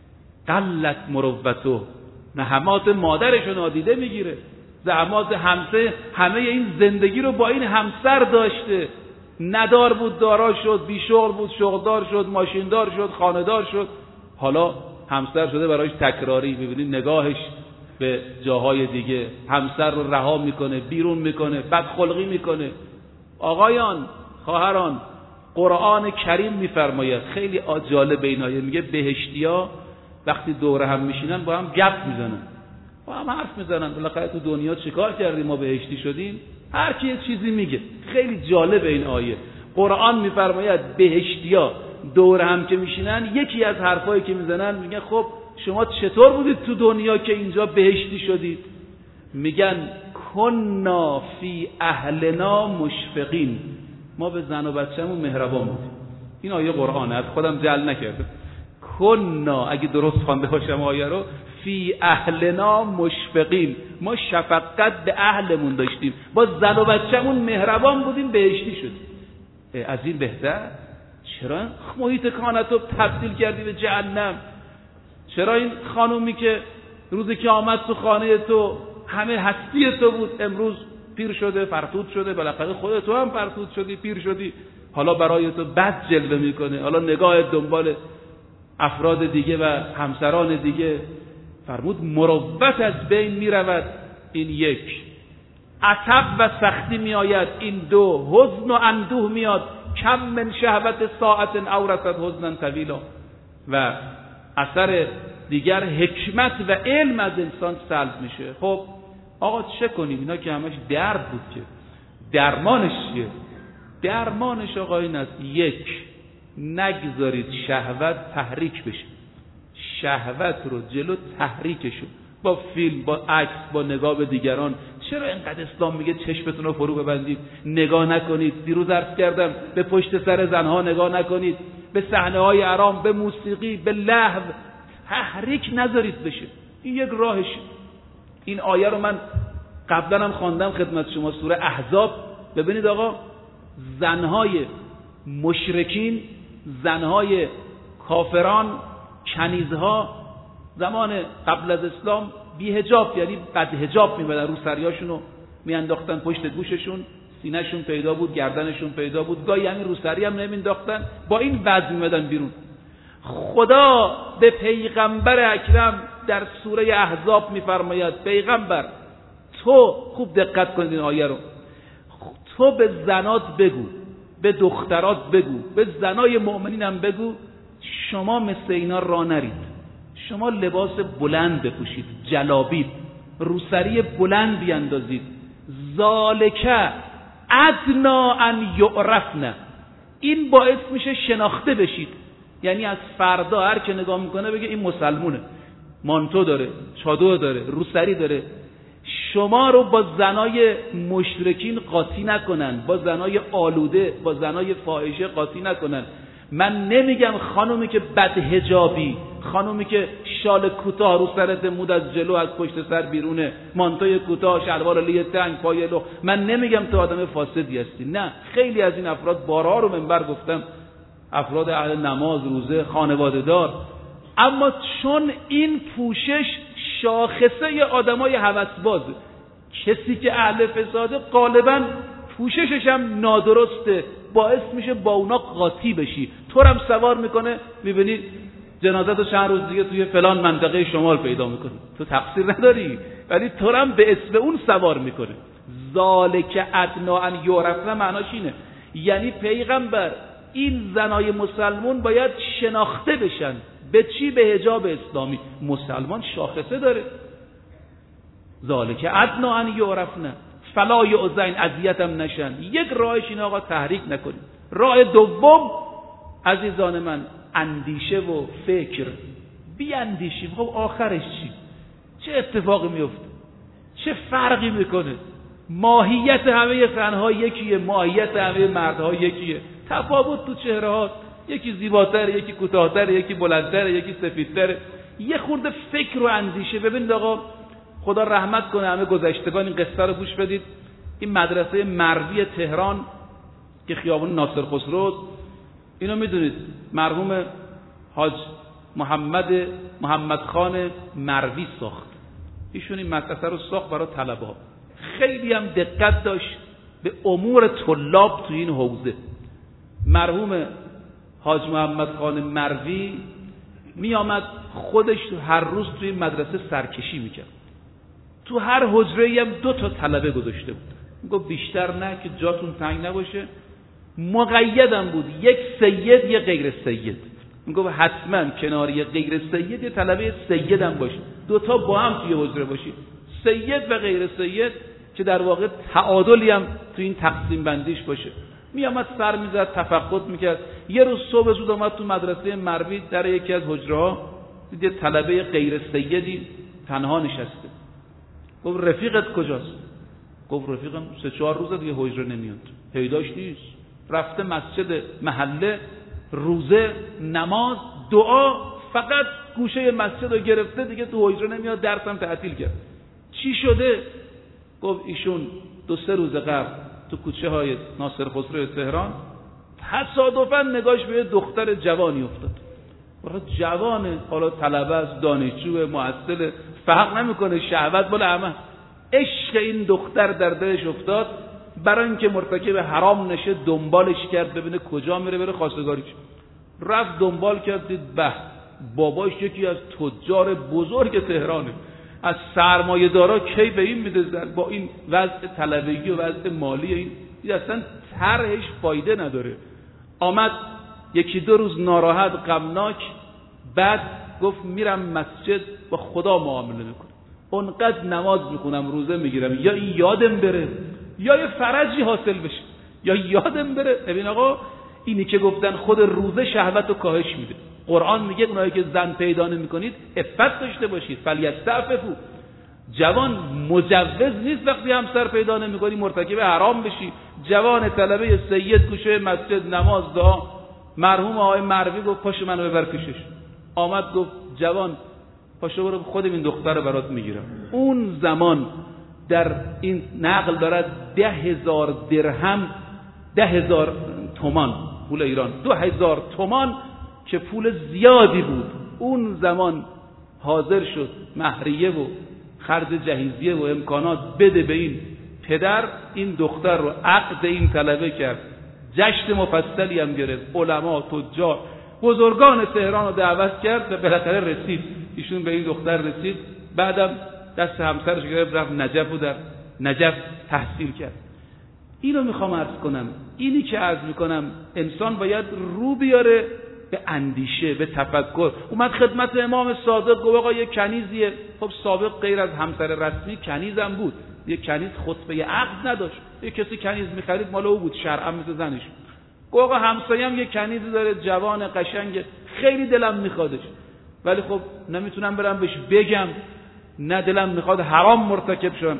قلت مروته، نهمات مادرشو نادیده میگیره. زحمات همسه، همه این زندگی رو با این همسر داشته. ندار بود دارا شد، بی شغل بود شغلدار شد، ماشیندار شد، خانه‌دار شد. حالا همسر شده برایش تکراری. ببینید نگاهش به جاهای دیگه، همسر رو رها میکنه، بیرون میکنه، بدخلقی میکنه. آقایان، خواهران، قرآن کریم میفرماید، خیلی جالب این آیه، میگه بهشتیا وقتی دور هم میشینن با هم گپ میزنن، با هم حرف میزنن. بالاخره تو دنیا چیکار کردیم ما بهشتی شدیم؟ هر کی یه چیزی میگه. خیلی جالب این آیه. قرآن میفرماید بهشتیا دور هم که میشینن، یکی از حرفایی که میزنن میگن خب شما چطور بودید تو دنیا که اینجا بهشتی شدید؟ میگن کنا فی اهلنا مشفقین، ما به زن و بچه‌مون مهربان بودیم. این آیه قرآنه، از خودم جعل نکرده. کنا، اگه درست خوانده باشم آیه رو، فی اهلنا مشفقین، ما شفقت به اهلمون داشتیم، با زن و بچه‌مون مهربان بودیم، بهشتی شدیم. از این بهتر؟ چرا محیط کانتو تبدیل کردی به جهنم؟ چرا این خانومی که روزی که آمد تو خانه تو همه هستی تو بود، امروز پیر شده، فرتود شده، بالاخره خودت تو هم فرتود شدی، پیر شدی، حالا برای تو بد جلوه میکنه، حالا نگاه دنبال افراد دیگه و همسران دیگه. فرمود مروت از بین میرود. این یک. عتب و سختی میآید. این دو. حزن و اندوه میاد. کم من شهوت ساعت اورثت حزنا طویلا. و اثر دیگر حکمت و علم از انسان سلب میشه. خب آقا چه کنیم؟ اینا که همش درد بود، که درمانش چیه؟ درمانش آقا این است: یک، نگذارید شهوت تحریک بشه. شهوت رو جلو تحریکشو با فیلم، با عکس، با نگاه به دیگران. چرا اینقدر اسلام میگه چشمتون رو فرو ببندید، نگاه نکنید؟ دیروز عرض کردم به پشت سر زنها نگاه نکنید، به صحنه های حرام، به موسیقی، به لهو تحریک نذارید بشه. این یک راهش. این آیه رو من قبلا هم خواندم خدمت شما، سوره احزاب. ببینید آقا، زنهای مشرکین، زنهای کافران، کنیزها زمان قبل از اسلام بی حجاب، یعنی بد حجاب میبدن، رو سریاشونو میانداختن پشت گوششون، سینهشون پیدا بود، گردنشون پیدا بود، گاهی همین رو سری هم نمیانداختن، با این وضع میمدن بیرون. خدا به پیغمبر اکرم در سوره احزاب میفرماید: پیغمبر تو، خوب دقت کنید این آیه رو، تو به زنات بگو، به دخترات بگو، به زنای مؤمنین هم بگو، شما مثل اینا راه نرید. شما لباس بلند بپوشید، جلابیب، روسری بلند بیاندازید. ذالک ادنا ان یعرفن، این باعث میشه شناخته بشید. یعنی از فردا هر که نگاه میکنه بگه این مسلمونه، مانتو داره، چادر داره، روسری داره. شما رو با زنای مشرکین قاطی نکنن، با زنای آلوده، با زنای فاحشه قاطی نکنن. من نمیگم خانومی که بدحجابی، خانومی که شال کوتاه رو سرت مود از جلو از پشت سر بیرونه، مانتوی کوتاه، شلوار لی تنگ، پای لو، من نمیگم تو آدم فاسدی هستی. نه، خیلی از این افراد بارها رو منبر گفتم، افراد اهل نماز، روزه، خانواده دار، اما چون این پوشش شاخصه آدمای هوسباز، کسی که اهل فساده غالبا پوششش هم نادرسته، باعث میشه با اونا قاطی بشی. تو هم سوار میکنه، میبینی جنازه تو چند روز دیگه توی فلان منطقه شمال پیدا میکنی، تو تقصیر نداری، ولی تو هم به اسم اون سوار میکنه. ذالک ادنا ان یعرفن معناش اینه، یعنی پیغمبر این زنای مسلمون باید شناخته بشن. به چی؟ به حجاب اسلامی. مسلمان شاخصه داره. ذالک ادنا ان یعرفن فلا یؤذین، اذیتم نشن. یک راهش این آقا تحریک نکنید. راه دوم عزیزان من، اندیشه و فکر. بی اندیشیم، خب آخرش چی؟ چه اتفاقی میفته؟ چه فرقی میکنه؟ ماهیت همه زنها یکیه، ماهیت همه مردها یکیه. تفاوت تو چهره ها، یکی زیباتره، یکی کوتاه‌تره، یکی بلندتره، یکی سفیدتره. یه خورده فکر و اندیشه. ببینید آقا، خدا رحمت کنه همه گذشتگان، این قصه رو گوش بدید. این مدرسه مروی تهران که خیابان ناصر خسرو، اینو میدونید مرحوم حاج محمد محمد خان مروی ساخت. ایشون این مدرسه رو ساخت برای طلبه. خیلی هم دقت داشت به امور طلاب تو این حوزه. مرحوم حاج محمد خان مروی می آمد خودش هر روز توی این مدرسه سرکشی میکرد. تو هر حجره‌ای هم دو تا طلبه گذاشته بود. میگفت بیشتر نه که جاتون تنگ نباشه. مقیدم بود، یک سید یک غیر سید. میگفت حتما کنار یک غیر سید یه طلبه سید هم باشه، دو تا با هم توی حجره باشید، سید و غیر سید، که در واقع تعادلی هم تو این تقسیم بندیش باشه. میامد سر میزد، تفقد میکرد. یه روز صبح زود اومد تو مدرسه مروی، در یکی از حجره‌ها دید یه طلبه غیر سیدی تنها نشسته. گفت رفیقت کجاست؟ گفت رفیقم سه چهار روزه دیگه حجره نمیاد، پیداش نیست، رفته مسجد محله، روزه، نماز، دعا، فقط گوشه مسجد رو گرفته، دیگه تو حجره نمیاد، درسم تعطیل کرد. چی شده؟ گفت ایشون دو سه روز قبل تو کوچه های ناصر خسرو تهران تصادفاً نگاش به دختر جوانی افتاد. جوانه، حالا طلبه است، دانشجوه، معسل، فرق نمیکنه، شهوت بالا همه. عشق این دختر در دلش افتاد، برای اینکه مرتکب حرام نشه دنبالش کرد ببینه کجا میره بره خواستگاریش. رفت دنبال کرد، دید به باباش یکی از تجار بزرگ تهرانه، از سرمایه دارا کی به این میده، با این وضع طلبگی و وضع مالی این اصلا طرحش فایده نداره. آمد یکی دو روز ناراحت، غمناک، بعد گفت میرم مسجد با خدا معامله میکنم، اونقدر نماز میخونم، روزه میگیرم، یا این یادم بره یا یه فرجی حاصل بشه، یا یادم بره. ببین آقا، اینی که گفتن خود روزه شهوت رو کاهش میده. قرآن میگه اونایی که زن پیدا نمیکنید عفت داشته باشید، فلیستعففوا. جوان مجوز نیست وقتی همسر پیدا نمیکنی مرتکب حرام بشی. جوان طلبه سید کوشه مسجد، نماز، دعا. مرحوم آقای مروی گفت پاشو منو ببر پیشش. آمد گفت جوان پاشو برو، خودم این دختر رو برات میگیرم. اون زمان در این نقل دارد ده هزار درهم، ده هزار تومان پول ایران، دو هزار تومان که پول زیادی بود اون زمان، حاضر شد مهریه و خرج جهیزیه و امکانات بده به این پدر. این دختر رو عقد این طلبه کرد، جشن مفصلی هم گرفت، علما، تجار، بزرگان تهران رو دعوت کرد و بالاخره رسید. ایشون به این دختر رسید، بعدم دست همسرش گرفت رفت نجف و در نجف تحصیل کرد. اینو میخوام عرض کنم، اینی که عرض میکنم انسان باید رو بیاره به اندیشه، به تفکر. اومد خدمت امام صادق گفت آقا یه کنیزیه. خب سابق غیر از همسر رسمی کنیزم بود، یه کنیز خطبه عقد نداشت، یه کسی کنیز میخرید مال او بود، شرعا مثل زنش. گفت آقا همسایم یه کنیزی داره، جوان قشنگ، خیلی دلم میخوادش، ولی خب نمیتونم برم بهش بگم، نه دلم میخواد حرام مرتکب شم.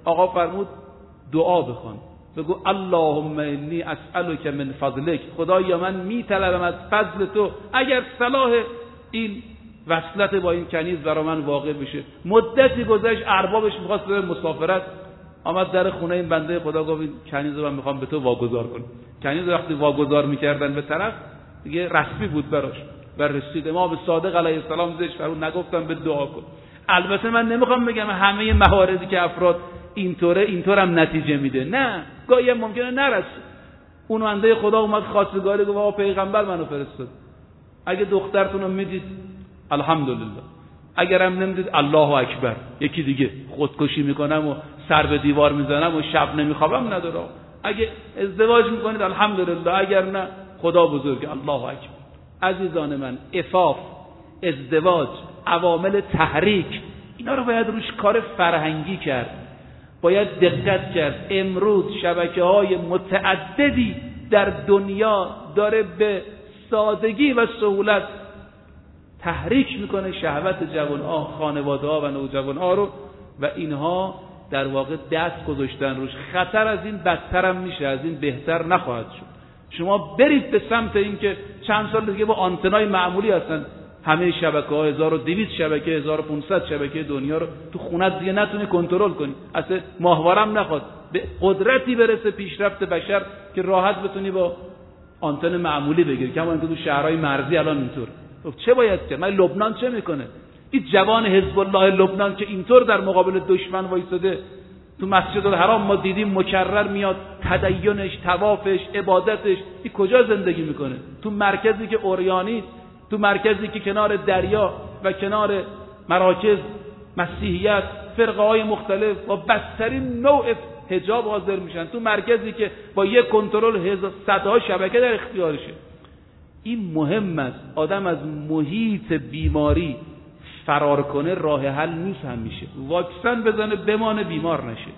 آقا فرمود دعا بخوان، بگو اللهم انی اسألک من فضلک، خدایا من میطلبم از فضل تو اگر صلاح این وصلت با این کنیز برای من واقع بشه. مدتی گذشت، اربابش میخواست بره مسافرت، آمد در خونه این بنده خدا، گفت این کنیز رو من میخوام به تو واگذار کنم. کنیز وقتی واگذار میکردن به طرف دیگه رسمی بود براش و رسید. امام صادق علیه السلام زش فرمود نگفتم به دعا کن. البته من نمیخوام بگم همه مواردی که افراد اینطوره اینطور هم نتیجه میده، نه، گاهی هم ممکنه نرسه. اون بنده خدا اومد خواستگاری گفت آقا پیغمبر منو فرستاد، اگه دخترتون رو میدید الحمدلله، اگر هم نمیدید الله اکبر، یکی دیگه خودکشی میکنم و سر به دیوار میزنم و شب نمیخوابم نداره. اگه ازدواج میکنید الحمدلله، اگر نه خدا بزرگه الله اکبر. عزیزان من، عفاف، ازدواج، عوامل تحریک، اینا رو باید روش کار فرهنگی کرد، باید دقت کرد. امروز شبکه‌های متعددی در دنیا داره به سادگی و سهولت تحریک میکنه شهوت جوان‌ها، خانواده‌ها و نوجوان‌ها رو، و اینها در واقع دست گذاشتن روش. خطر از این بدتر هم میشه، از این بهتر نخواهد شد. شما برید به سمت این که چند سال دیگه با آنتنای معمولی هستن همه شبکه‌ها، هزار و دویست شبکه، هزار و پانصد شبکه دنیا رو تو خونت دیگه نتونی کنترل کنی، اصلا ماهوارم نخواد به قدرتی برسه پیشرفت بشر که راحت بتونی با آنتن معمولی بگیری. کما اینکه تو شهرهای مرزی الان اینطور. خب چه باید کرد؟ من لبنان چه میکنه؟ این جوان حزب الله لبنان که اینطور در مقابل دشمن وایساده، تو مسجد الحرام ما دیدیم مکرر میاد، تدینش، طوافش، عبادتش، این کجا زندگی میکنه؟ تو مرکزی که اوریانی، تو مرکزی که کنار دریا و کنار مراکز مسیحیت، فرقه های مختلف با بدترین نوع حجاب حاضر میشن، تو مرکزی که با یک کنترل صدها شبکه در اختیارشه. این مهم است. آدم از محیط بیماری فرار کنه راه حل نیست همیشه. واکسن بزنه بمانه بیمار نشه.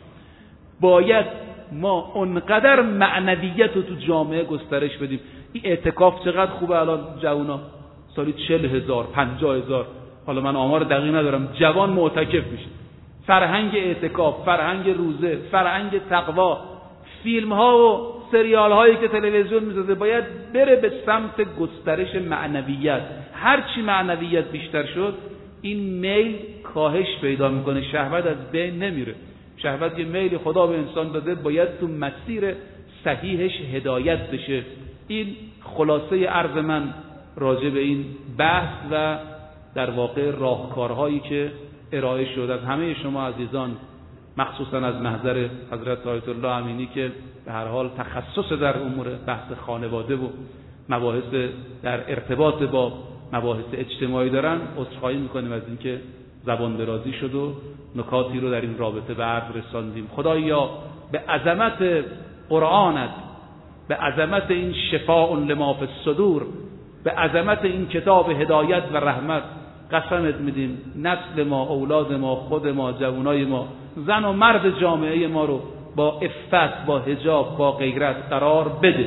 باید ما اونقدر معنویت رو تو جامعه گسترش بدیم. این اعتکاف چقدر خوبه الان جوونا، سالی چل هزار، پنجاه هزار، حالا من آمار دقیق ندارم، جوان معتکف میشه. فرهنگ اعتکاف، فرهنگ روزه، فرهنگ تقوا، فیلم ها و سریال هایی که تلویزیون میسازه باید بره به سمت گسترش معنویت. هر چی معنویت بیشتر شد این میل کاهش پیدا میکنه، شهوت از بین نمیره. شهوت یه میل خدا به انسان داده، باید تو مسیر صحیحش هدایت بشه. این خلاصه عرض من راجع به این بحث و در واقع راهکارهایی که ارائه شد از همه شما عزیزان، مخصوصا از محضر حضرت آیت الله امینی که به هر حال تخصص در امور بحث خانواده و مباحث در ارتباط با مباحث اجتماعی دارن. عذرخواهی میکنیم از اینکه زبان درازی شد و نکاتی رو در این رابطه به عرض رساندیم. خدایا به عظمت قرآنت، به عظمت این شفاء لما فی الصدور، به عظمت این کتاب هدایت و رحمت قسمت میدیم نسل ما، اولاد ما، خود ما، جوانای ما، زن و مرد جامعه ما رو با عفت، با حجاب، با غیرت قرار بده.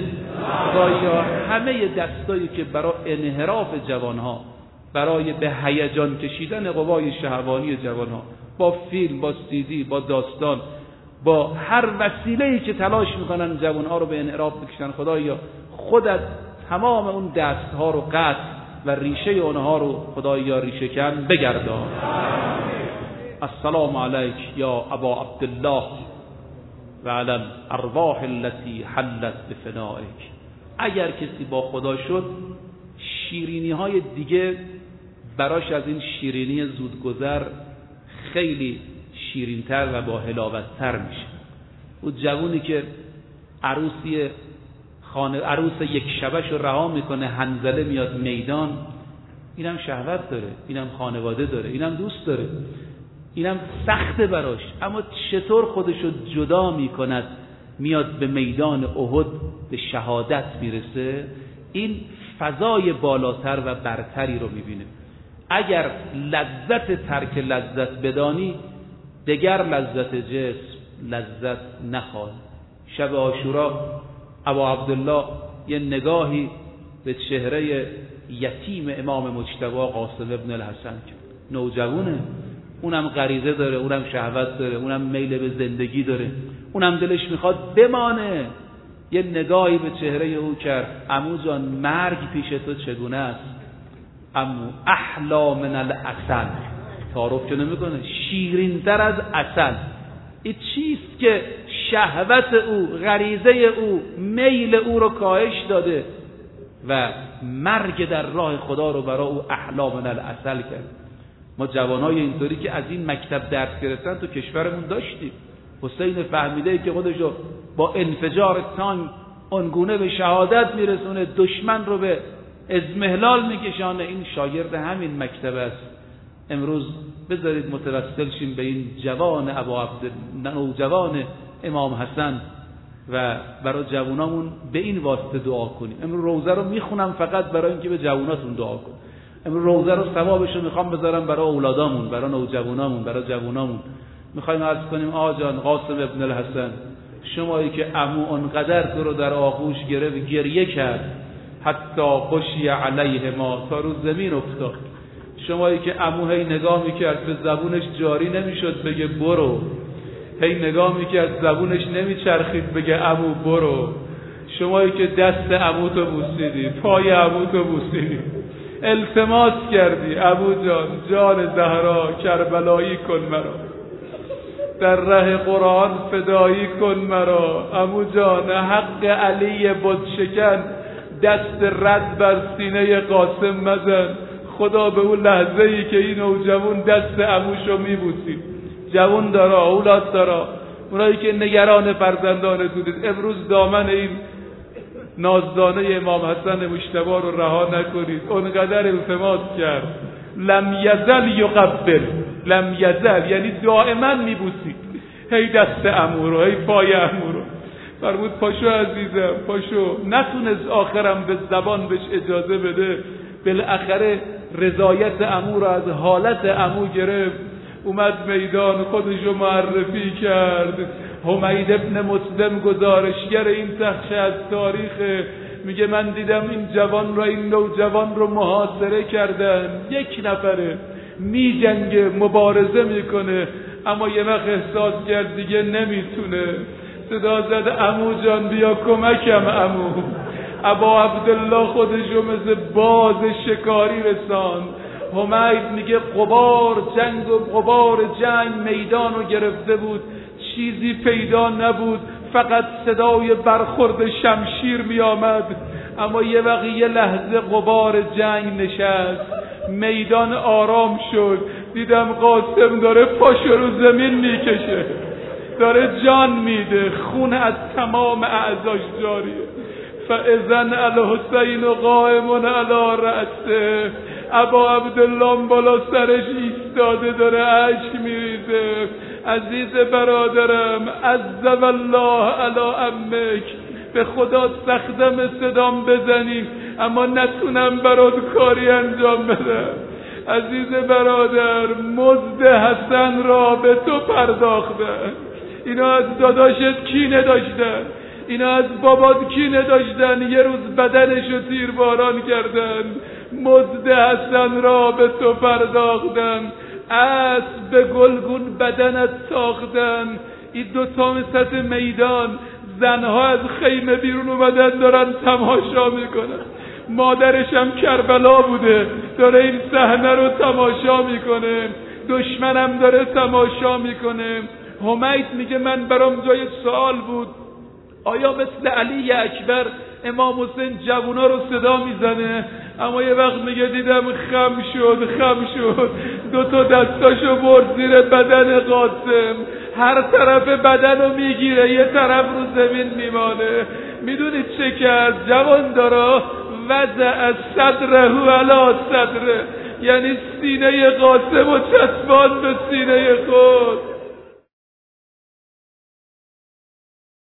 خدایا همه دستایی که برای انحراف جوانها، برای به هیجان کشیدن قوای شهوانی جوانها، با فیلم، با سیدی، با داستان، با هر وسیله‌ای که تلاش میکنن جوانها رو به انحراف بکشن، خدایا خودت تمام اون دستها رو قطع و ریشه اونها رو خدایا ریشه کن بگردان. السلام علیک یا ابا عبدالله و علی الارواح التي حلت بفنائک. اگر کسی با خدا شد، شیرینی های دیگه براش از این شیرینی زودگذر خیلی شیرینتر و با حلاوت‌تر میشه. اون جوونی که عروسی خانه عروس یک شبش رو رها میکنه، هنزله میاد میدان، اینم شهوت داره، اینم خانواده داره، اینم دوست داره، اینم سخته براش، اما چطور خودشو جدا میکند میاد به میدان احد به شهادت میرسه، این فضای بالاتر و برتری رو میبینه. اگر لذت ترک لذت بدانی، دگر لذت جسم لذت نخواهی. شب عاشورا ابا عبدالله یه نگاهی به چهره یتیم امام مجتبی قاسم ابن الحسن کرد. نوجوانه اونم غریزه داره، اونم شهوت داره، اونم میل به زندگی داره، اونم دلش میخواد بمانه. یه نگاهی به چهره او کرد. عمو جان مرگ پیش تو چگونه است؟ عمو احلا من العسل. تعارف که نمیکنه، شیرین تر از عسل. این چیست که شهوت او، غریزه او، میل او رو کاهش داده و مرگ در راه خدا رو برای او احلا من العسل کرد. ما جوانای اینطوری که از این مکتب درس گرفتن تو کشورمون داشتیم. حسین فهمیده که خودشو با انفجار تانک اونگونه به شهادت میرسونه، دشمن رو به اضمحلال میکشانه. این شاگرد همین مکتب است. امروز بذارید متوسل شیم به این جوان ابو عبد نوجوان امام حسن و برای جوانامون به این واسطه دعا کنیم. امروز روزه رو میخونم فقط برای اینکه به جواناتون دعا کنم. امروز روزه رو ثوابش رو میخوام بذارم برای اولادامون، برای نوجوانامون، برای جوانامون. میخوایم عرض کنیم آقا جان قاسم ابن الحسن، شمایی که عمو اونقدر تو رو در آغوش گرفت گریه کرد حتی خشی علیه ما، تا رو زمین افتاد. شمایی که عمو هی نگاه میکرد به زبونش جاری نمیشد بگه برو، هی نگاه میکرد زبونش نمیچرخید بگه عمو برو. شمایی که دست عمو تو بوسیدی، پای عمو تو بوسیدی، التماس کردی عمو جان جان زهرا کربلایی کن مرا، در ره قرآن فدایی کن مرا. عمو جان حق علی بت شکن، دست رد بر سینه قاسم مزن. خدا به اون لحظه ای که این نوجوان دست عموشو میبوسید، جوان داره، اولاد داره، اونایی که نگران فرزندانتون، امروز دامن این نازدانه امام حسن مجتبی رو رها نکنید. اونقدر التماس کرد، لم یزل یقبل، لم یزل یعنی دائما میبوسید، هی دست عمو رو، هی پای عمو رو. فرمود پاشو عزیزم پاشو. نتونست آخرم به زبان بهش اجازه بده، بالاخره رضایت عمو رو از حالت عمو گرفت، اومد میدان خودشو معرفی کرد. حمید ابن مسلم گزارشگر این تخشه از تاریخ میگه من دیدم این جوان رو، این نوجوان رو محاصره کردن، یک نفره میجنگه، مبارزه میکنه، اما یه وقت احساس کرد دیگه نمیتونه، صدا زد عمو جان بیا کمکم عمو. ابا عبدالله خودشو مثل باز شکاری رساند. حمید میگه غبار جنگ و غبار جنگ میدان رو گرفته بود، چیزی پیدا نبود، فقط صدای برخورد شمشیر می آمد. اما یه وقت یه لحظه غبار جنگ نشست، میدان آرام شد. دیدم قاسم داره پاشو رو زمین میکشه، داره جان میده، خون از تمام اعضاش جاریه. فاذن الحسین قائم علی رأسه، ابا عبدالله بالا سرش ایستاده داره اشک میریزه. عزیز برادرم، عزب الله علی امک، به خدا سختم صدام بزنی اما نتونم برات کاری انجام بدم. عزیز برادر، مزد حسن را به تو پرداختن، اینا از داداشت کینه داشتن، اینا از بابات کینه داشتن، یه روز بدنشو تیرباران کردن، مزد حسن را به تو پرداختن، اسب به گلگون بدنت ساختن. این دوتا مسط میدان، زنها از خیمه بیرون اومدن دارن تماشا میکنن. مادرش هم کربلا بوده، داره این صحنه رو تماشا میکنه، دشمنم داره تماشا میکنه. حمید میگه من برام جای سوال بود، آیا مثل علی اکبر امام حسین جوونا رو صدا میزنه؟ اما یه وقت میگه دیدم خم شد خم شد، دو تا دستاشو برد زیر بدن قاسم، هر طرف بدن رو میگیره، یه طرف رو زمین میمانه. میدونید چه کرد؟ جوان داره وضع صدره علی صدره، یعنی سینه قاسم و چسبان به سینه خود.